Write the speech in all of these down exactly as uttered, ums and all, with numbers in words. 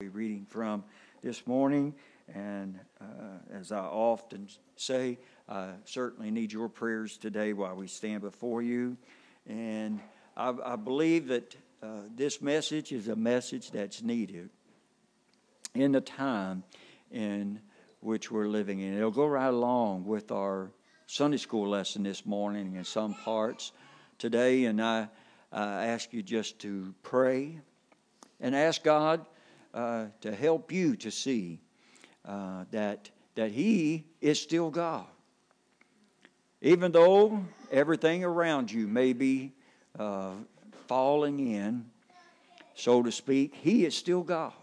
Reading from this morning, and uh, as I often say, I certainly need your prayers today while we stand before you. And I, I believe that uh, this message is a message that's needed in the time in which we're living in. It'll go right along with our Sunday school lesson this morning in some parts today, and I, I ask you just to pray and ask God Uh, to help you to see uh, that that He is still God. Even though everything around you may be uh, falling in, so to speak, He is still God.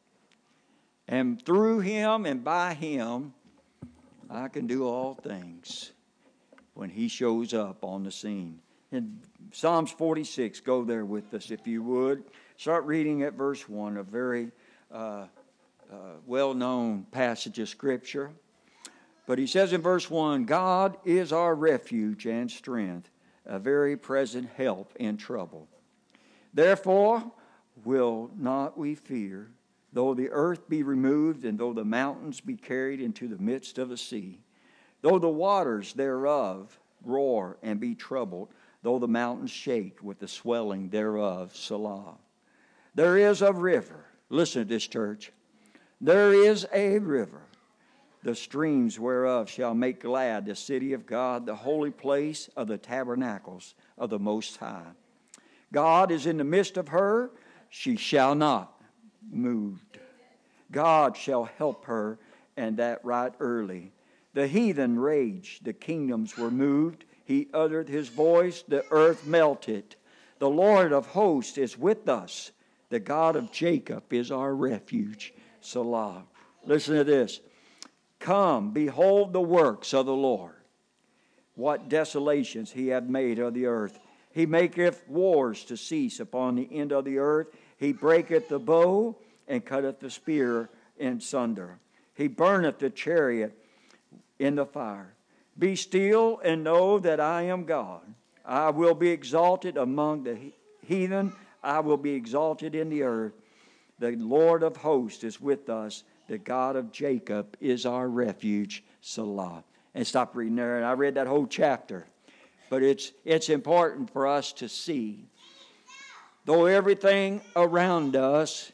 And through Him and by Him, I can do all things when He shows up on the scene. In Psalms forty-six, go there with us if you would. Start reading at verse one, a very Uh, uh, well-known passage of Scripture. But he says in verse one, God is our refuge and strength, a very present help in trouble. Therefore will not we fear, though the earth be removed, and though the mountains be carried into the midst of the sea, though the waters thereof roar and be troubled, though the mountains shake with the swelling thereof. Selah. There is a river. Listen to this, church. There is a river, the streams whereof shall make glad the city of God, the holy place of the tabernacles of the Most High. God is in the midst of her, she shall not moved. God shall help her, and that right early. The heathen raged, the kingdoms were moved. He uttered his voice, the earth melted. The Lord of hosts is with us. The God of Jacob is our refuge. Selah. Listen to this. Come, behold the works of the Lord. What desolations He hath made of the earth. He maketh wars to cease upon the end of the earth. He breaketh the bow and cutteth the spear in sunder. He burneth the chariot in the fire. Be still and know that I am God. I will be exalted among the heathen. I will be exalted in the earth. The Lord of hosts is with us. The God of Jacob is our refuge. Selah. And stop reading there. And I read that whole chapter. But it's it's important for us to see, though everything around us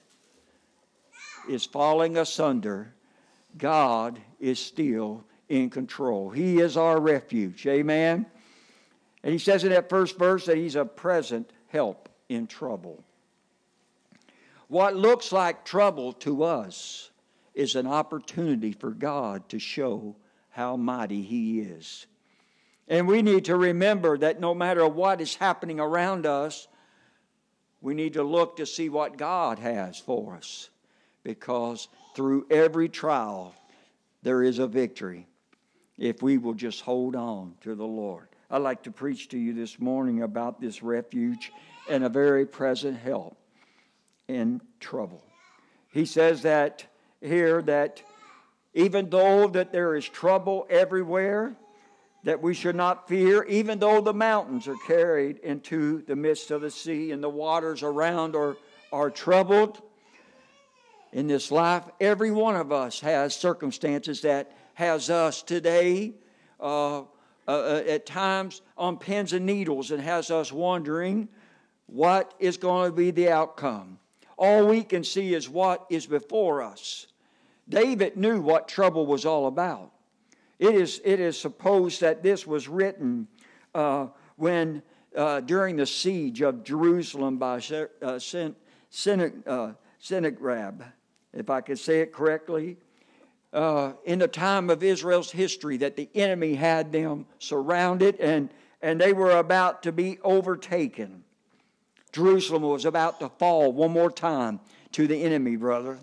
is falling asunder, God is still in control. He is our refuge. Amen. And he says in that first verse that He's a present help in trouble. What looks like trouble to us is an opportunity for God to show how mighty He is. And we need to remember that no matter what is happening around us, we need to look to see what God has for us. Because through every trial, there is a victory if we will just hold on to the Lord. I'd like to preach to you this morning about this refuge and a very present help in trouble. He says that here that even though that there is trouble everywhere, that we should not fear, even though the mountains are carried into the midst of the sea and the waters around are, are troubled. In this life, every one of us has circumstances that has us today uh, uh, at times on pins and needles and has us wondering what is going to be the outcome. All we can see is what is before us. David knew what trouble was all about. It is, it is supposed that this was written uh, when uh, during the siege of Jerusalem by uh, Sen, Sen, uh, Sennacherib, if I could say it correctly, uh, in the time of Israel's history, that the enemy had them surrounded and, and they were about to be overtaken. Jerusalem was about to fall one more time to the enemy, brother.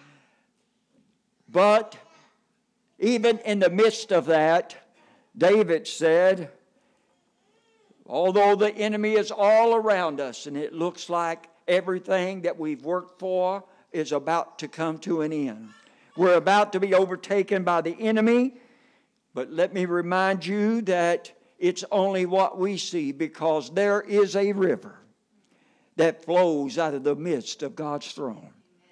But even in the midst of that, David said, although the enemy is all around us and it looks like everything that we've worked for is about to come to an end. We're about to be overtaken by the enemy, but let me remind you that it's only what we see, because there is a river that flows out of the midst of God's throne.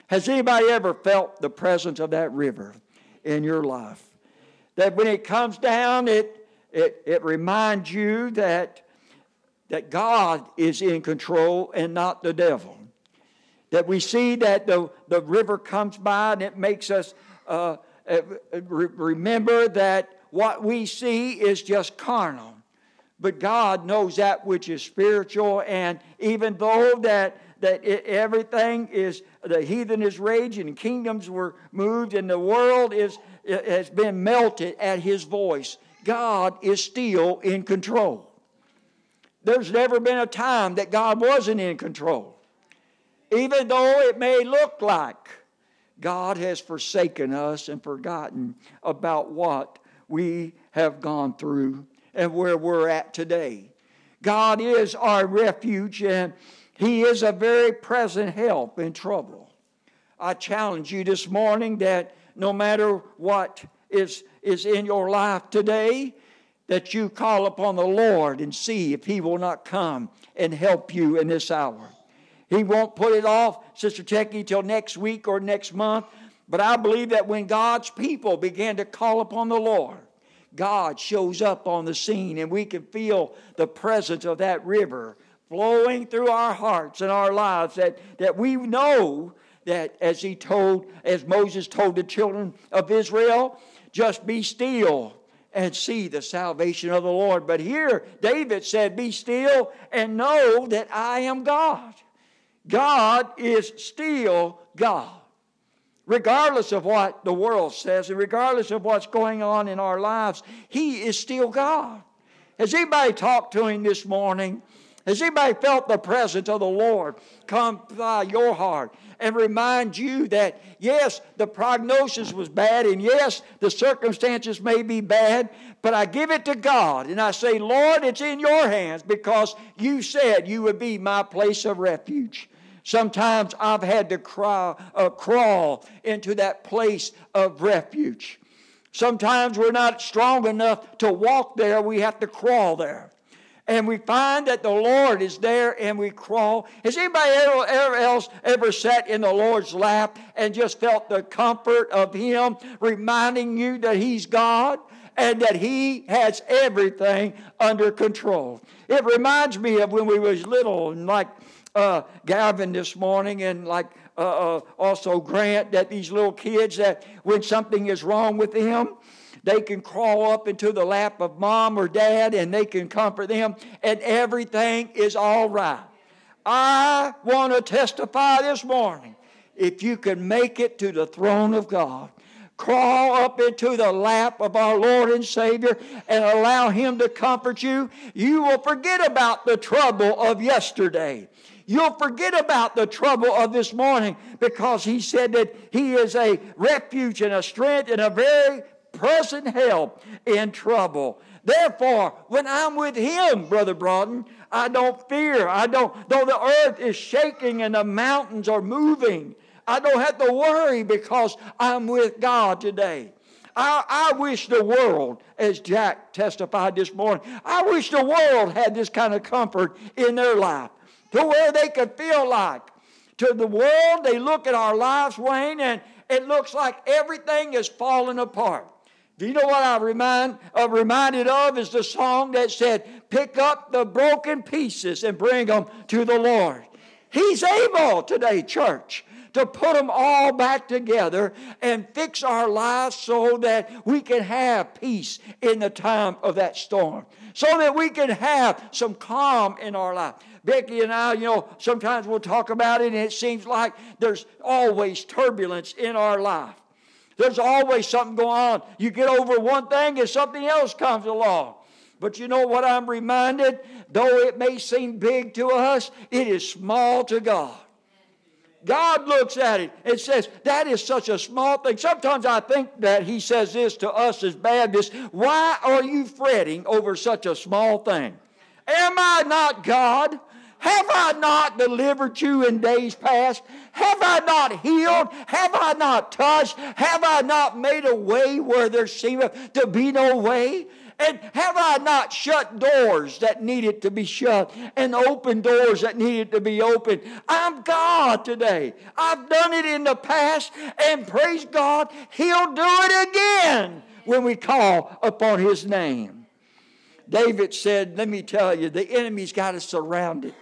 Has anybody ever felt the presence of that river in your life? That when it comes down, it, it, it reminds you that, that God is in control and not the devil. That we see that the, the river comes by and it makes us uh, re- remember that what we see is just carnal. But God knows that which is spiritual, and even though that, that it, everything is, the heathen is raging, and kingdoms were moved, and the world is has been melted at His voice, God is still in control. There's never been a time that God wasn't in control. Even though it may look like God has forsaken us and forgotten about what we have gone through and where we're at today. God is our refuge, and He is a very present help in trouble. I challenge you this morning that no matter what is, is in your life today, that you call upon the Lord and see if He will not come and help you in this hour. He won't put it off, Sister Techie, till next week or next month. But I believe that when God's people begin to call upon the Lord, God shows up on the scene, and we can feel the presence of that river flowing through our hearts and our lives, that, that we know that as he told, as Moses told the children of Israel, just be still and see the salvation of the Lord. But here David said, be still and know that I am God. God is still God. Regardless of what the world says and regardless of what's going on in our lives, He is still God. Has anybody talked to Him this morning? Has anybody felt the presence of the Lord come by your heart and remind you that, yes, the prognosis was bad, and yes, the circumstances may be bad, but I give it to God and I say, Lord, it's in your hands because you said you would be my place of refuge. Sometimes I've had to cry, uh, crawl into that place of refuge. Sometimes we're not strong enough to walk there. We have to crawl there. And we find that the Lord is there and we crawl. Has anybody ever, ever else ever sat in the Lord's lap and just felt the comfort of Him reminding you that He's God and that He has everything under control? It reminds me of when we was little, and like Uh, Gavin this morning, and like uh, uh, also Grant, that these little kids, that when something is wrong with them, they can crawl up into the lap of mom or dad and they can comfort them, and everything is all right. I want to testify this morning, if you can make it to the throne of God, crawl up into the lap of our Lord and Savior and allow Him to comfort you, you will forget about the trouble of yesterday. You'll forget about the trouble of this morning, because He said that He is a refuge and a strength and a very present help in trouble. Therefore, when I'm with Him, Brother Broughton, I don't fear. I don't, though the earth is shaking and the mountains are moving, I don't have to worry because I'm with God today. I, I wish the world, as Jack testified this morning, I wish the world had this kind of comfort in their life, to where they could feel like, to the world, they look at our lives, Wayne, and it looks like everything is falling apart. Do you know what I remind, I'm reminded of is the song that said, pick up the broken pieces and bring them to the Lord. He's able today, church, to put them all back together and fix our lives so that we can have peace in the time of that storm, so that we can have some calm in our life. Becky and I, you know, sometimes we'll talk about it, and it seems like there's always turbulence in our life. There's always something going on. You get over one thing and something else comes along. But you know what I'm reminded? Though it may seem big to us, it is small to God. God looks at it and says, that is such a small thing. Sometimes I think that He says this to us as Baptists: why are you fretting over such a small thing? Am I not God? Have I not delivered you in days past? Have I not healed? Have I not touched? Have I not made a way where there seemeth to be no way? And have I not shut doors that needed to be shut and opened doors that needed to be opened? I'm God today. I've done it in the past, and praise God, He'll do it again when we call upon His name. David said, let me tell you, the enemy's got us surrounded.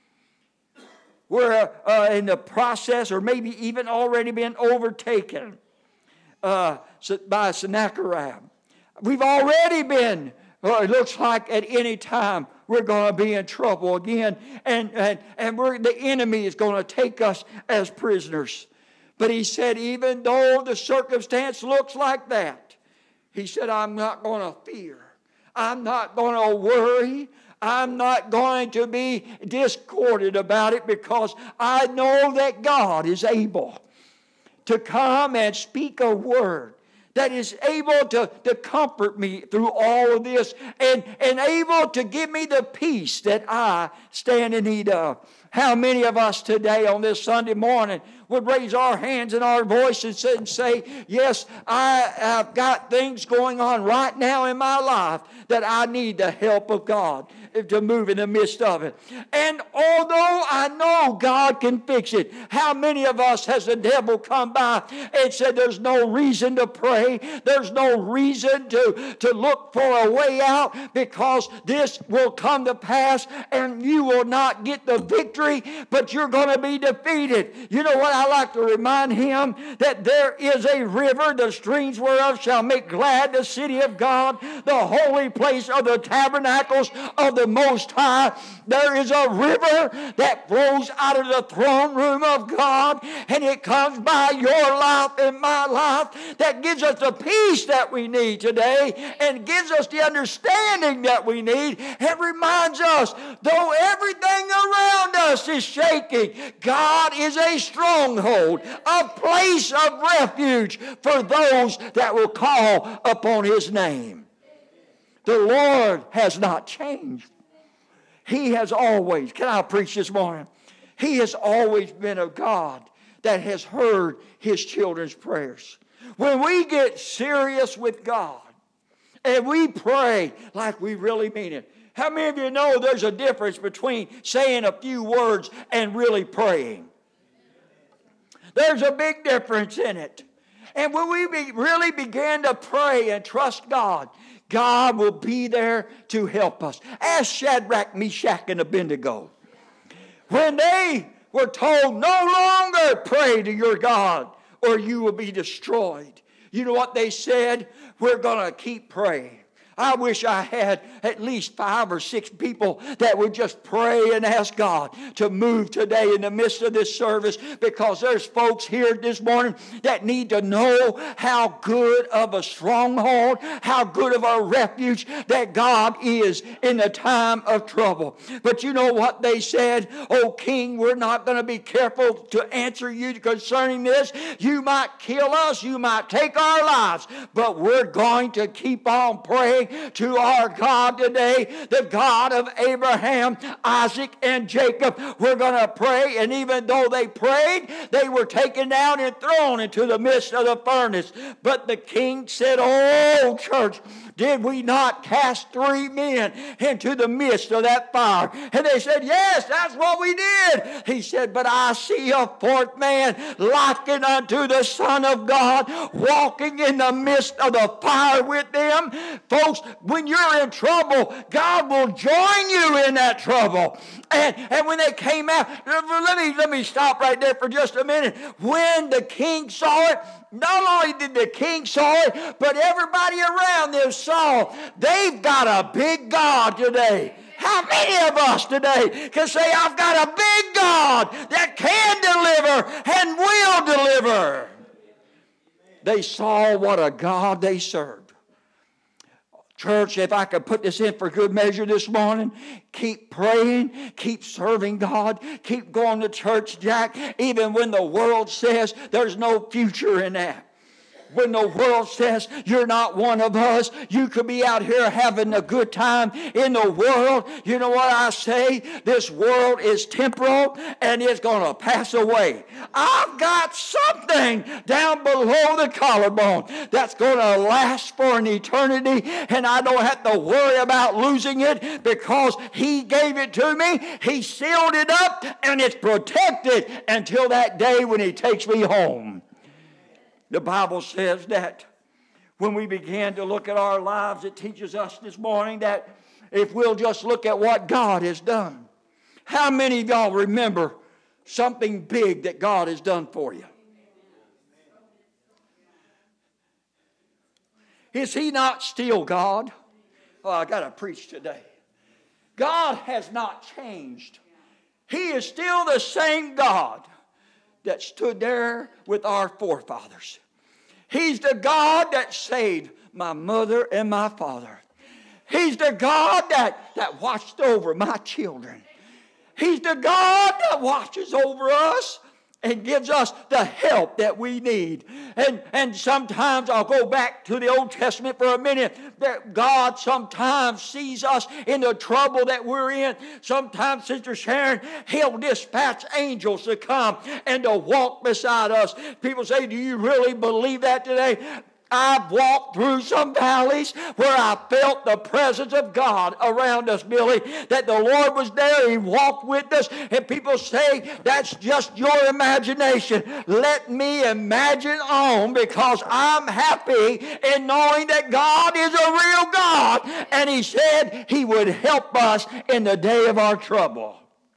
We're uh, in the process, or maybe even already been overtaken uh, by Sennacherib. We've already been, well, it looks like at any time we're going to be in trouble again. And, and, and we're, the enemy is going to take us as prisoners. But he said, even though the circumstance looks like that, he said, I'm not going to fear. I'm not going to worry. I'm not going to be discordant about it, because I know that God is able to come and speak a word that is able to, to comfort me through all of this, and, and able to give me the peace that I stand in need of. How many of us today on this Sunday morning would raise our hands and our voices and say, yes, I have got things going on right now in my life that I need the help of God to move in the midst of it. And although I know God can fix it, how many of us has the devil come by and said there's no reason to pray, there's no reason to, to look for a way out, because this will come to pass and you will not get the victory, but you're going to be defeated. You know what? I like to remind him that there is a river, the streams whereof shall make glad the city of God, the holy place of the tabernacles of the Most High. There is a river that flows out of the throne room of God, and it comes by your life and my life, that gives us the peace that we need today, and gives us the understanding that we need, and reminds us, though everything around us is shaking, God is a stronghold, a place of refuge for those that will call upon His name. The Lord has not changed. He has always, can I preach this morning? He has always been a God that has heard His children's prayers. When we get serious with God and we pray like we really mean it, how many of you know there's a difference between saying a few words and really praying? There's a big difference in it. And when we be, really begin to pray and trust God, God will be there to help us. Ask Shadrach, Meshach, and Abednego. When they were told, no longer pray to your God or you will be destroyed, you know what they said? We're going to keep praying. I wish I had at least five or six people that would just pray and ask God to move today in the midst of this service, because there's folks here this morning that need to know how good of a stronghold, how good of a refuge that God is in the time of trouble. But you know what they said? Oh, King, we're not going to be careful to answer you concerning this. You might kill us, you might take our lives, but we're going to keep on praying to our God today, the God of Abraham, Isaac, and Jacob. We're going to pray, and even though they prayed, they were taken down and thrown into the midst of the furnace. But the king said, oh, church, did we not cast three men into the midst of that fire? And they said, yes, that's what we did. He said, but I see a fourth man likened unto the Son of God, walking in the midst of the fire with them. Folks, when you're in trouble, God will join you in that trouble. And, and when they came out, let me, let me stop right there for just a minute. When the king saw it, not only did the king saw it, but everybody around them saw they've got a big God today. How many of us today can say, I've got a big God that can deliver and will deliver? They saw what a God they served. Church, if I could put this in for good measure this morning, keep praying, keep serving God, keep going to church, Jack, even when the world says there's no future in that. When the world says you're not one of us, you could be out here having a good time in the world. You know what I say? This world is temporal and it's going to pass away. I've got something down below the collarbone that's going to last for an eternity, and I don't have to worry about losing it because He gave it to me. He sealed it up and it's protected until that day when He takes me home. The Bible says that when we begin to look at our lives, it teaches us this morning that if we'll just look at what God has done. How many of y'all remember something big that God has done for you? Is He not still God? Oh, I got to preach today. God has not changed. He is still the same God that stood there with our forefathers. He's the God that saved my mother and my father. He's the God that, that watched over my children. He's the God that watches over us and gives us the help that we need. And, and sometimes I'll go back to the Old Testament for a minute. That God sometimes sees us in the trouble that we're in. Sometimes, Sister Sharon, He'll dispatch angels to come and to walk beside us. People say, do you really believe that today? I've walked through some valleys where I felt the presence of God around us, Billy, that the Lord was there. He walked with us. And people say, that's just your imagination. Let me imagine on, because I'm happy in knowing that God is a real God. And He said He would help us in the day of our trouble.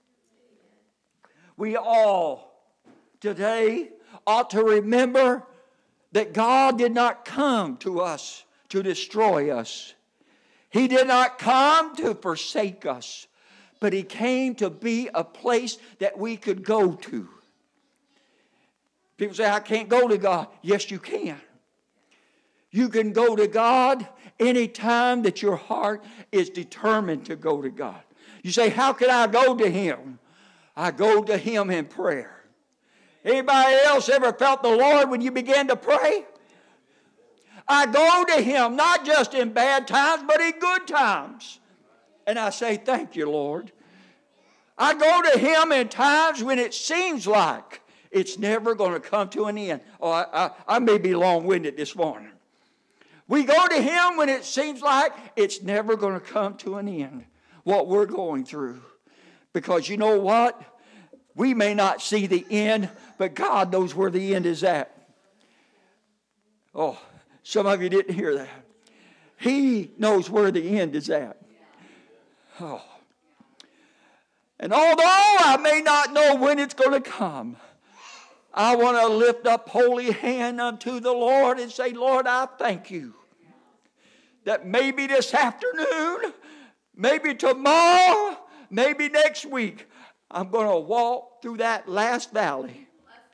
We all today ought to remember that God did not come to us to destroy us. He did not come to forsake us, but He came to be a place that we could go to. People say, I can't go to God. Yes, you can. You can go to God anytime that your heart is determined to go to God. You say, how can I go to Him? I go to Him in prayer. Anybody else ever felt the Lord when you began to pray? I go to Him not just in bad times, but in good times. And I say, thank you, Lord. I go to Him in times when it seems like it's never going to come to an end. Oh, I, I, I may be long-winded this morning. We go to Him when it seems like it's never going to come to an end, what we're going through. Because you know what? We may not see the end, but God knows where the end is at. Oh, some of you didn't hear that. He knows where the end is at. Oh. And although I may not know when it's going to come, I want to lift up holy hand unto the Lord and say, Lord, I thank you that maybe this afternoon, maybe tomorrow, maybe next week, I'm going to walk through that last valley.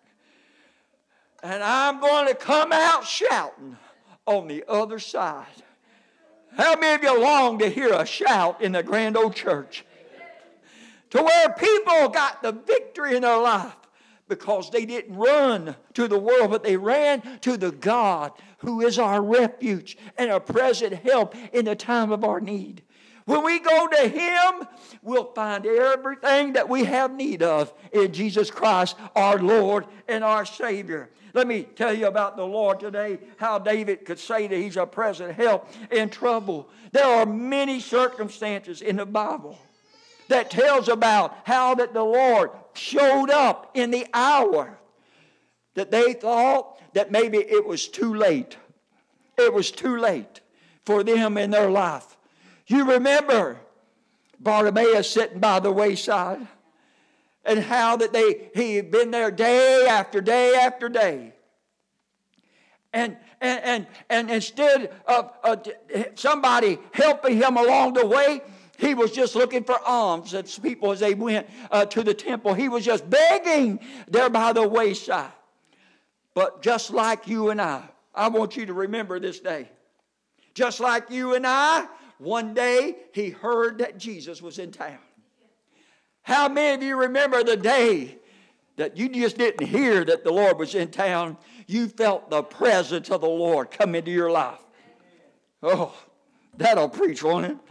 And I'm going to come out shouting on the other side. How many of you long to hear a shout in the grand old church? To where people got the victory in their life because they didn't run to the world, but they ran to the God who is our refuge and a present help in the time of our need. When we go to Him, we'll find everything that we have need of in Jesus Christ, our Lord and our Savior. Let me tell you about the Lord today, how David could say that He's a present help in trouble. There are many circumstances in the Bible that tells about how that the Lord showed up in the hour that they thought that maybe it was too late. It was too late for them in their life. You remember Bartimaeus sitting by the wayside and how that they he had been there day after day after day. And and and, and instead of uh, somebody helping him along the way, he was just looking for alms as people as they went uh, to the temple. He was just begging there by the wayside. But just like you and I, I want you to remember this day. Just like you and I, one day he heard that Jesus was in town. How many of you remember the day that you just didn't hear that the Lord was in town. You felt the presence of the Lord come into your life. Oh, that'll preach, won't it?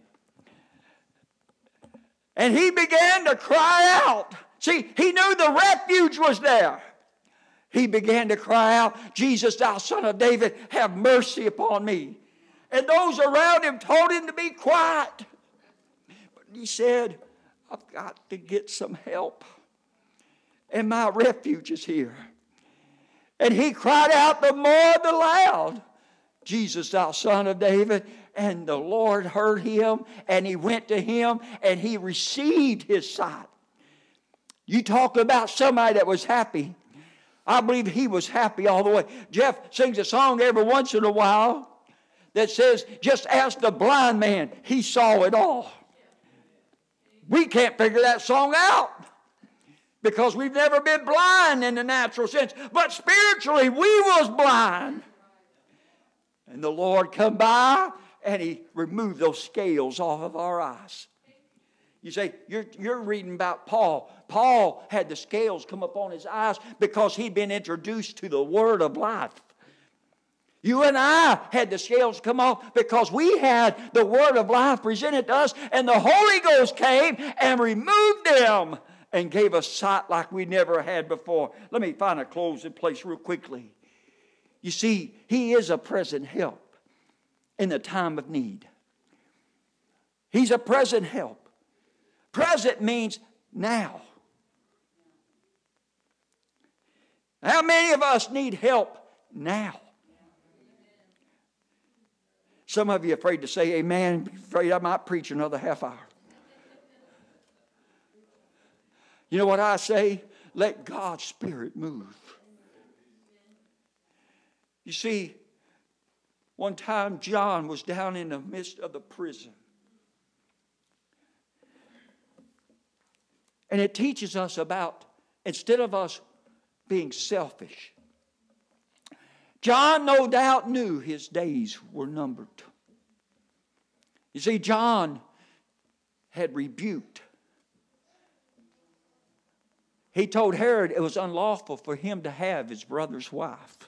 And he began to cry out. See, he knew the refuge was there. He began to cry out, Jesus, thou son of David, have mercy upon me. And those around him told him to be quiet. But he said, I've got to get some help. And my refuge is here. And he cried out the more the loud, Jesus, thou son of David. And the Lord heard him, and he went to him, and he received his sight. You talk about somebody that was happy. I believe he was happy all the way. Jeff sings a song every once in a while that says, just ask the blind man, he saw it all. We can't figure that song out because we've never been blind in the natural sense. But spiritually, we was blind. And the Lord come by and he removed those scales off of our eyes. You say, you're, you're reading about Paul. Paul had the scales come up on his eyes because he'd been introduced to the word of life. You and I had the scales come off because we had the word of life presented to us, and the Holy Ghost came and removed them and gave us sight like we never had before. Let me find a closing place real quickly. You see, he is a present help in the time of need. He's a present help. Present means now. How many of us need help now? Some of you are afraid to say amen, afraid I might preach another half hour. You know what I say? Let God's Spirit move. You see, one time John was down in the midst of the prison. And it teaches us about, instead of us being selfish, John no doubt knew his days were numbered. You see, John had rebuked. He told Herod it was unlawful for him to have his brother's wife.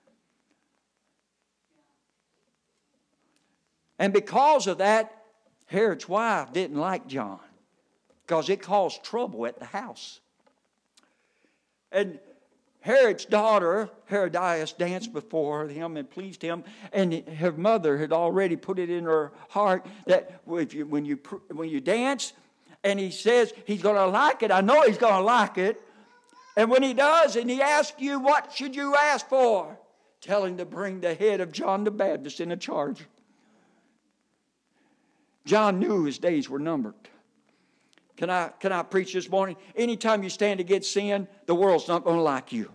And because of that, Herod's wife didn't like John because it caused trouble at the house. And Herod's daughter, Herodias, danced before him and pleased him. And her mother had already put it in her heart that if you, when, you, when you dance, and he says he's going to like it. I know he's going to like it. And when he does, and he asks you, what should you ask for? Tell him to bring the head of John the Baptist in a charger. John knew his days were numbered. Can I, can I preach this morning? Anytime you stand against sin, the world's not going to like you.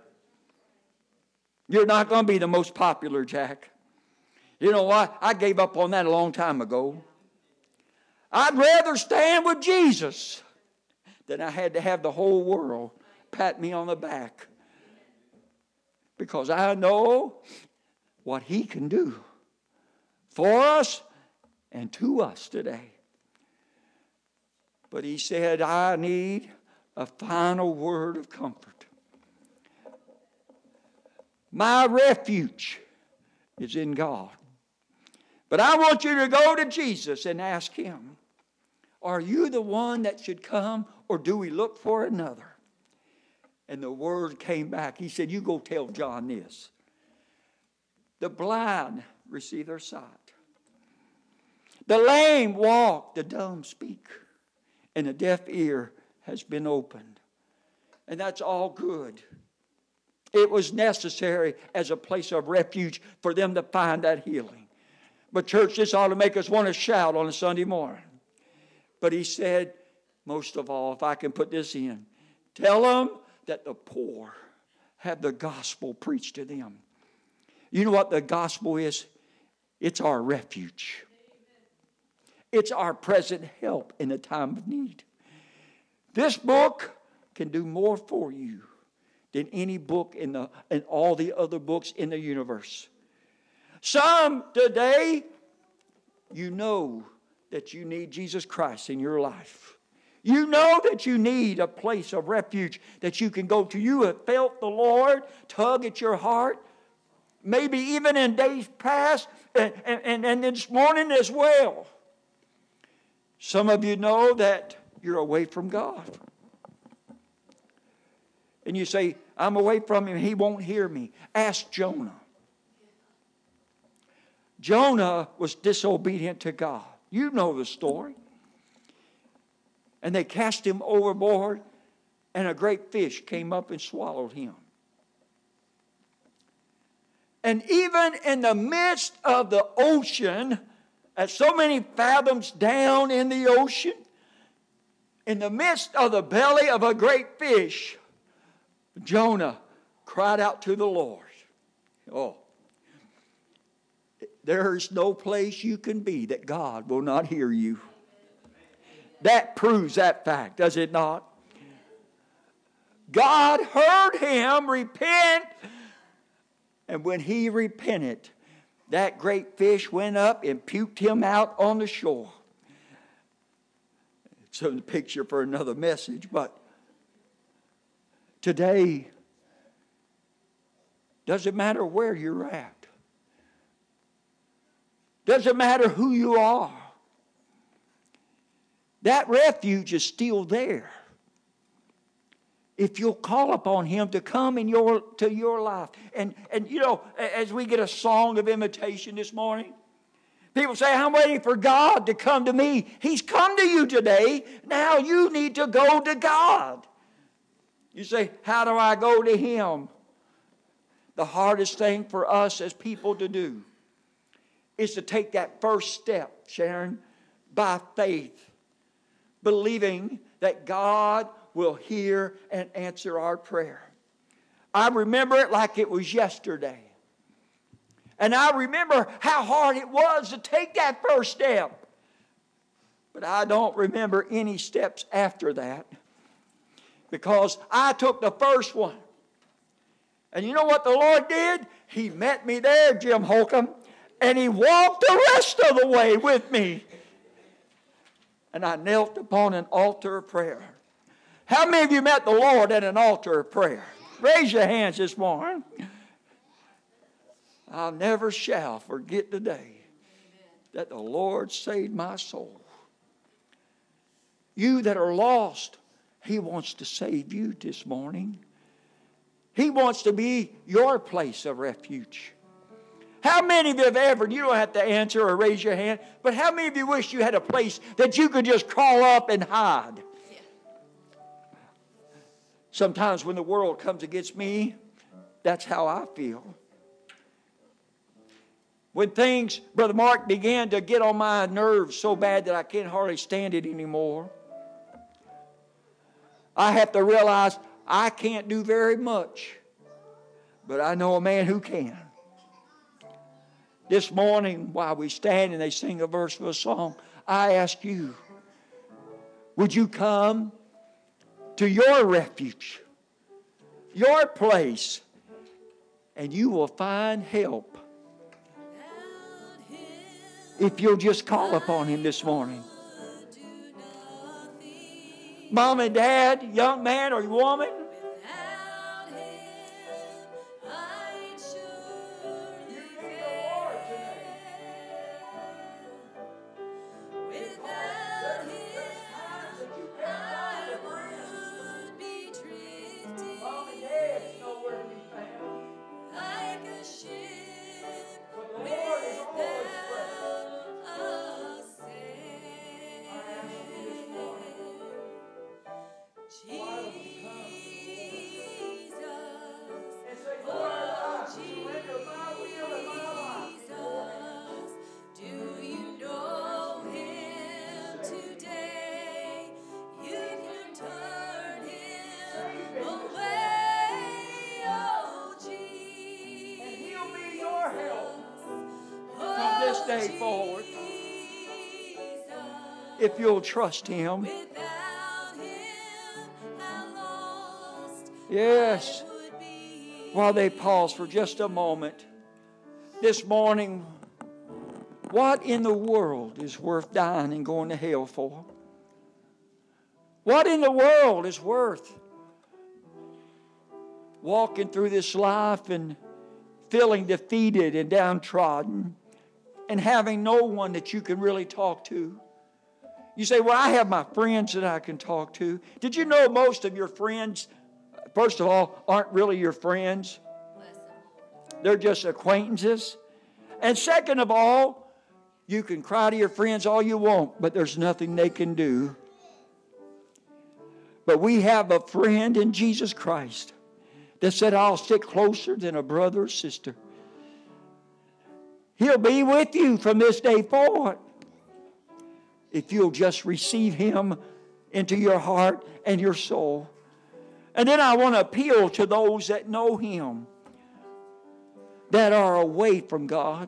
You're not going to be the most popular, Jack. You know what? I gave up on that a long time ago. I'd rather stand with Jesus than I had to have the whole world pat me on the back. Because I know what He can do for us and to us today. But He said, I need a final word of comfort. My refuge is in God. But I want you to go to Jesus and ask Him, are you the one that should come, or do we look for another? And the word came back. He said, you go tell John this. The blind receive their sight. The lame walk, the dumb speak. And the deaf ear has been opened. And that's all good. It was necessary as a place of refuge for them to find that healing. But church, this ought to make us want to shout on a Sunday morning. But He said, most of all, if I can put this in, tell them that the poor have the gospel preached to them. You know what the gospel is? It's our refuge. It's our present help in a time of need. This book can do more for you than any book in the in all the other books in the universe. Some today, you know that you need Jesus Christ in your life. You know that you need a place of refuge that you can go to. You have felt the Lord tug at your heart, maybe even in days past, and, and, and this morning as well. Some of you know that you're away from God. And you say, I'm away from Him, He won't hear me. Ask Jonah. Jonah was disobedient to God. You know the story. And they cast him overboard, and a great fish came up and swallowed him. And even in the midst of the ocean, at so many fathoms down in the ocean, in the midst of the belly of a great fish, Jonah cried out to the Lord. Oh, there's no place you can be that God will not hear you. That proves that fact, does it not? God heard him repent, and when he repented, that great fish went up and puked him out on the shore. It's a picture for another message, but today, doesn't matter where you're at. Doesn't matter who you are. That refuge is still there. If you'll call upon Him to come in your to your life. And, and you know, as we get a song of invitation this morning, people say, I'm waiting for God to come to me. He's come to you today. Now you need to go to God. You say, how do I go to Him? The hardest thing for us as people to do is to take that first step, Sharon, by faith, believing that God will hear and answer our prayer. I remember it like it was yesterday. And I remember how hard it was to take that first step. But I don't remember any steps after that, because I took the first one. And you know what the Lord did? He met me there, Jim Holcomb, and He walked the rest of the way with me. And I knelt upon an altar of prayer. How many of you met the Lord at an altar of prayer? Raise your hands this morning. I never shall forget the day that the Lord saved my soul. You that are lost, He wants to save you this morning. He wants to be your place of refuge. How many of you have ever, you don't have to answer or raise your hand, but how many of you wish you had a place that you could just crawl up and hide? Yeah. Sometimes when the world comes against me, that's how I feel. When things, Brother Mark, began to get on my nerves so bad that I can't hardly stand it anymore, I have to realize I can't do very much, but I know a man who can. This morning, while we stand and they sing a verse of a song, I ask you, would you come to your refuge, your place, and you will find help if you'll just call upon Him this morning. Mom and Dad, young man or woman, day forward, if you'll trust Him. Yes. While they pause for just a moment, this morning, what in the world is worth dying and going to hell for? What in the world is worth walking through this life and feeling defeated and downtrodden and having no one that you can really talk to? You say, well, I have my friends that I can talk to. Did you know most of your friends, first of all, aren't really your friends? They're just acquaintances. And second of all, you can cry to your friends all you want, but there's nothing they can do. But we have a friend in Jesus Christ that said, I'll stick closer than a brother or sister. He'll be with you from this day forward if you'll just receive Him into your heart and your soul. And then I want to appeal to those that know Him, that are away from God.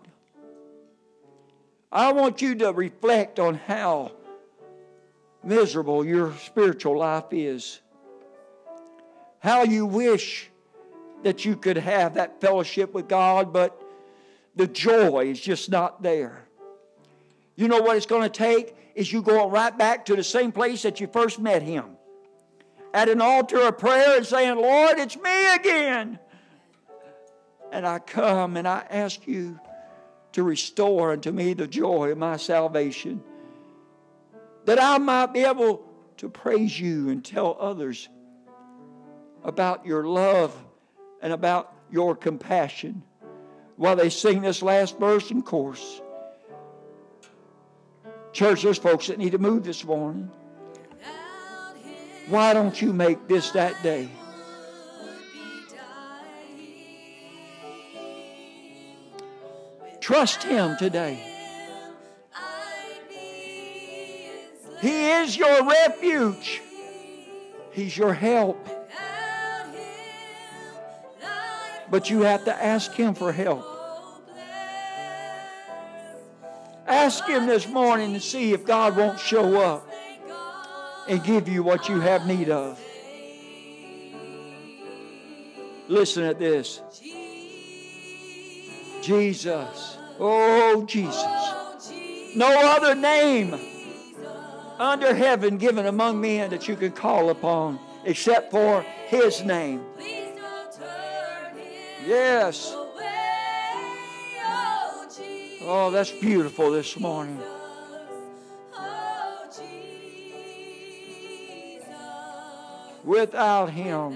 I want you to reflect on how miserable your spiritual life is. How you wish that you could have that fellowship with God, but the joy is just not there. You know what it's going to take? Is you going right back to the same place that you first met Him. At an altar of prayer and saying, Lord, it's me again. And I come and I ask you to restore unto me the joy of my salvation, that I might be able to praise you and tell others about your love and about your compassion while they sing this last verse and chorus. Church, there's folks that need to move this morning. Why don't you make this that day? Trust Him today. He is your refuge. He's your help. But you have to ask Him for help. Ask Him this morning to see if God won't show up and give you what you have need of. Listen at this. Jesus. Oh, Jesus. No other name under heaven given among men that you can call upon except for His name. Yes. Oh, that's beautiful this morning. Without Him,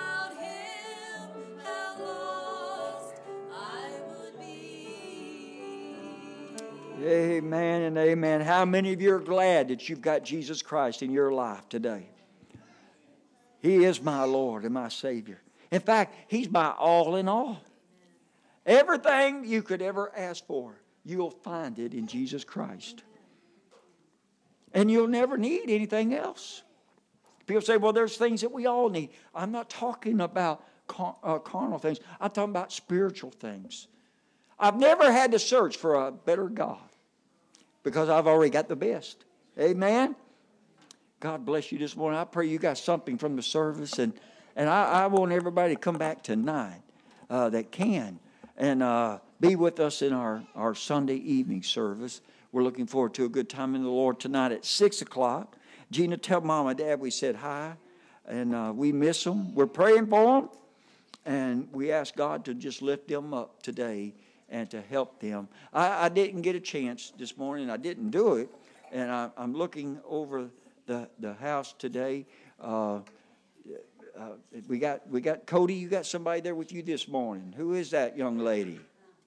amen and amen. How many of you are glad that you've got Jesus Christ in your life today? He is my Lord and my Savior. In fact, He's my all in all. Everything you could ever ask for, you'll find it in Jesus Christ. And you'll never need anything else. People say, well, there's things that we all need. I'm not talking about car- uh, carnal things. I'm talking about spiritual things. I've never had to search for a better God because I've already got the best. Amen? God bless you this morning. I pray you got something from the service. And, and I, I want everybody to come back tonight uh, that can and uh, be with us in our, our Sunday evening service. We're looking forward to a good time in the Lord tonight at six o'clock. Gina, tell Mom and Dad we said hi. And uh, we miss them. We're praying for them. And we ask God to just lift them up today and to help them. I, I didn't get a chance this morning. I didn't do it. And I, I'm looking over the, the house today. Uh, uh, we got we got Cody, you got somebody there with you this morning. Who is that young lady?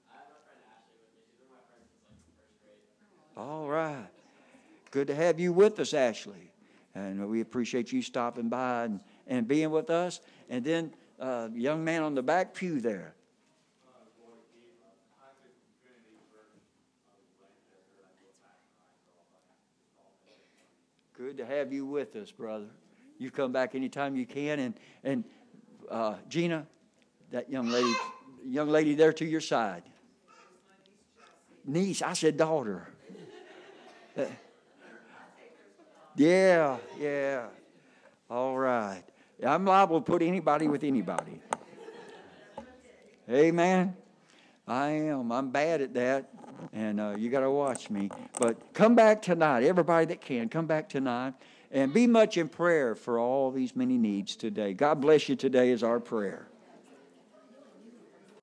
All right. Good to have you with us, Ashley. And we appreciate you stopping by and, and being with us. And then uh, the young man on the back pew there. Good to have you with us, brother. You come back anytime you can. And and uh, Gina, that young lady, young lady there to your side. Niece, I said daughter. Uh, yeah, yeah. All right. I'm liable to put anybody with anybody. Amen. I am. I'm bad at that. And uh, you got to watch me. But come back tonight. Everybody that can, come back tonight. And be much in prayer for all these many needs today. God bless you today is our prayer.